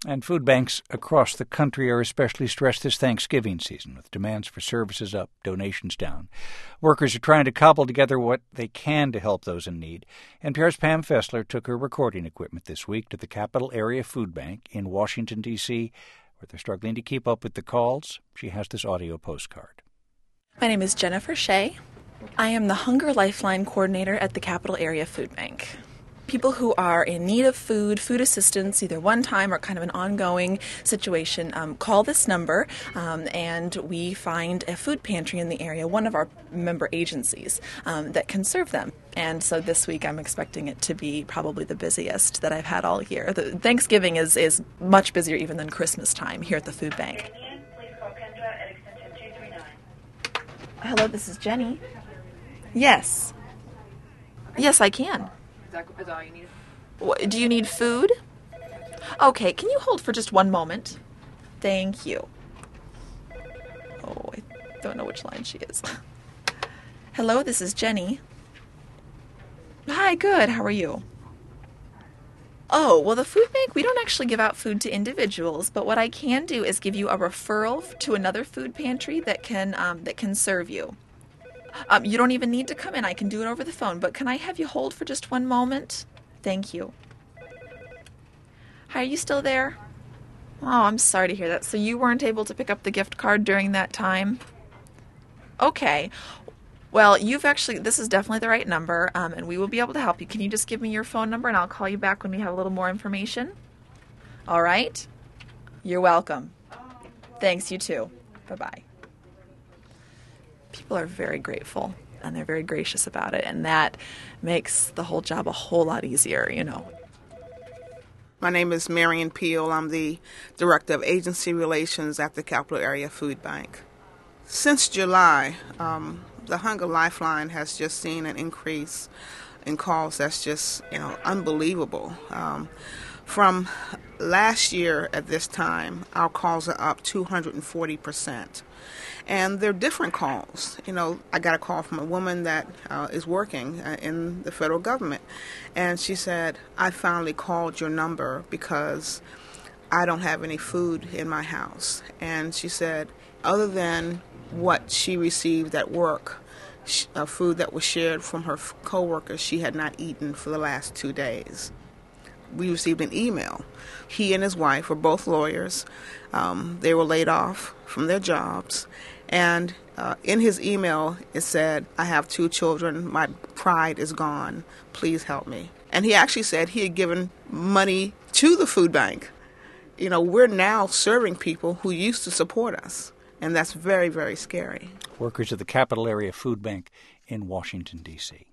And food banks across the country are especially stressed this Thanksgiving season, with demands for services up, donations down. Workers are trying to cobble together what they can to help those in need. NPR's Pam Fessler took her recording equipment this week to the Capital Area Food Bank in Washington, D.C., where they're struggling to keep up with the calls. She has this audio postcard. My name is Jennifer Shea. I am the Hunger Lifeline Coordinator at the Capital Area Food Bank. People who are in need of food assistance, either one time or kind of an ongoing situation, call this number and we find a food pantry in the area, one of our member agencies, that can serve them. And so this week I'm expecting it to be probably the busiest that I've had all year. Thanksgiving is much busier even than Christmas time here at the food bank. Hello, this is Jenny. Yes. Yes, I can. Is that all you need? Do you need food? Okay, can you hold for just one moment? Thank you. Oh, I don't know which line she is. Hello, this is Jenny. Hi, good. How are you? Oh, well, the food bank, we don't actually give out food to individuals, but what I can do is give you a referral to another food pantry that can serve you. You don't even need to come in. I can do it over the phone, but can I have you hold for just one moment? Thank you. Hi, are you still there? Oh, I'm sorry to hear that. So you weren't able to pick up the gift card during that time? Okay. Well, this is definitely the right number, and we will be able to help you. Can you just give me your phone number, and I'll call you back when we have a little more information? All right? You're welcome. Thanks, you too. Bye-bye. People are very grateful, and they're very gracious about it, and that makes the whole job a whole lot easier, you know. My name is Marion Peel. I'm the Director of Agency Relations at the Capital Area Food Bank. Since July, the Hunger Lifeline has just seen an increase in calls that's just, unbelievable. From last year at this time, our calls are up 240%. And they're different calls. I got a call from a woman that is working in the federal government. And she said, I finally called your number because I don't have any food in my house. And she said, other than what she received at work, food that was shared from her coworkers, she had not eaten for the last 2 days. We received an email. He and his wife were both lawyers. They were laid off from their jobs. And in his email, it said, I have 2 children. My pride is gone. Please help me. And he actually said he had given money to the food bank. We're now serving people who used to support us. And that's very, very scary. Workers at the Capital Area Food Bank in Washington, D.C.